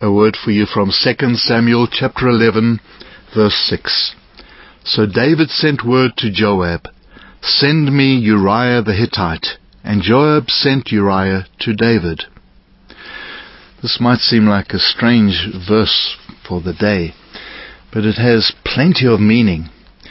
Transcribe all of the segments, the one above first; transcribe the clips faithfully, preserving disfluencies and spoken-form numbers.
A word for you from Second Samuel chapter eleven, verse six. So David sent word to Joab, "Send me Uriah the Hittite." And Joab sent Uriah to David. This might seem like a strange verse for the day, but it has plenty of meaning.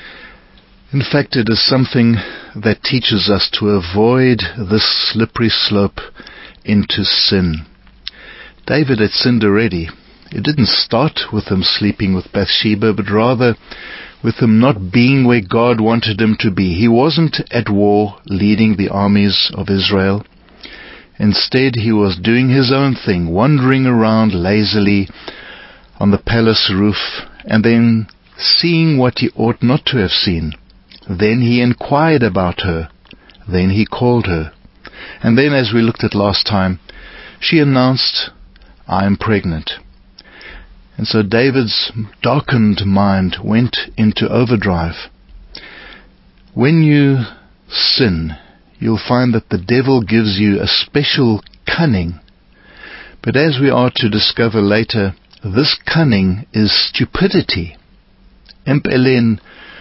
In fact, it is something that teaches us to avoid this slippery slope into sin. David had sinned already. It didn't start with him sleeping with Bathsheba, but rather with him not being where God wanted him to be. He wasn't at war leading the armies of Israel. Instead, he was doing his own thing, wandering around lazily on the palace roof, and then seeing what he ought not to have seen. Then he inquired about her. Then he called her. And then, as we looked at last time, she announced, "I am pregnant." And so David's darkened mind went into overdrive. When you sin, you'll find that the devil gives you a special cunning. But as we are to discover later, this cunning is stupidity. Empeleni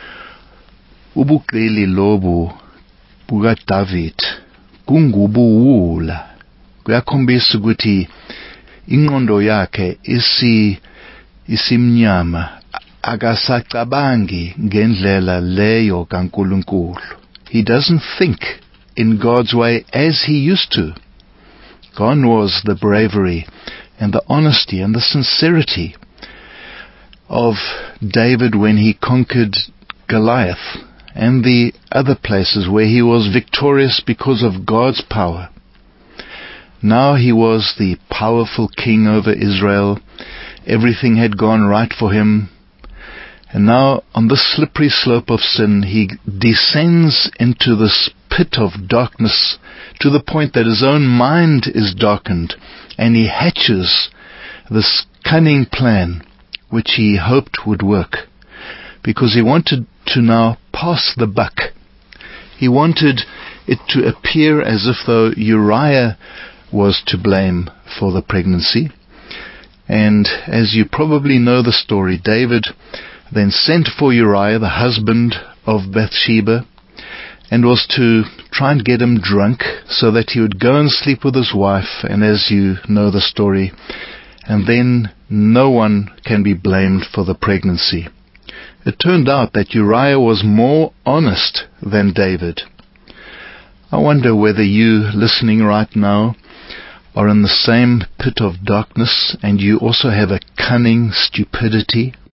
ubuqili lobu buka David kungubuwula. Kuyakhombisa ukuthi ingqondo yakhe isi isimnyama, akasacabangi ngendlela leyo kaNkulunkulu. He doesn't think in God's way as he used to. Gone was the bravery and the honesty and the sincerity of David when he conquered Goliath and the other places where he was victorious because of God's power. Now he was the powerful king over Israel. Everything had gone right for him. And now, on the slippery slope of sin, he descends into this pit of darkness to the point that his own mind is darkened, and he hatches this cunning plan which he hoped would work, because he wanted to now pass the buck. He wanted it to appear as if though Uriah was to blame for the pregnancy. And as you probably know the story, David then sent for Uriah, the husband of Bathsheba, and was to try and get him drunk so that he would go and sleep with his wife, and as you know the story, and then no one can be blamed for the pregnancy. It turned out that Uriah was more honest than David. I wonder whether you listening right now are in the same pit of darkness and you also have a cunning stupidity.